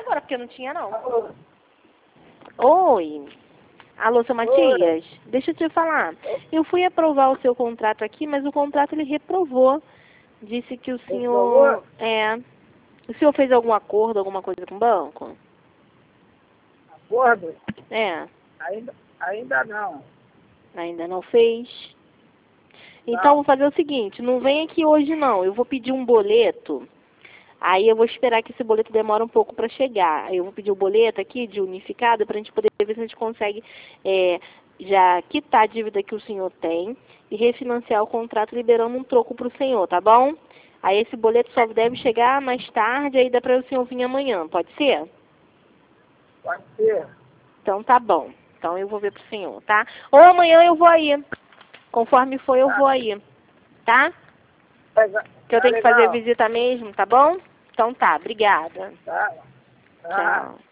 agora, porque não tinha, não. Alô? Oi. Alô, seu Matias? Deixa eu te falar. Eu fui aprovar o seu contrato aqui, mas o contrato ele reprovou. Disse que o senhor... O senhor fez algum acordo, alguma coisa com o banco? Acordo? Ainda não. Ainda não fez? Então, Não. vou fazer o seguinte, não vem aqui hoje não, eu vou pedir um boleto, aí eu vou esperar que esse boleto demore um pouco para chegar. Aí eu vou pedir o boleto aqui de unificado para a gente poder ver se a gente consegue já quitar a dívida que o senhor tem e refinanciar o contrato liberando um troco para o senhor, tá bom? Aí esse boleto só deve chegar mais tarde, aí dá para o senhor vir amanhã, pode ser? Pode ser. Então tá bom. Então eu vou ver pro senhor, tá? Ou amanhã eu vou aí. Conforme for, eu vou aí. Tá? Que eu tenho que fazer legal. visita mesmo, tá bom? Então tá, obrigada. Tá. Tchau.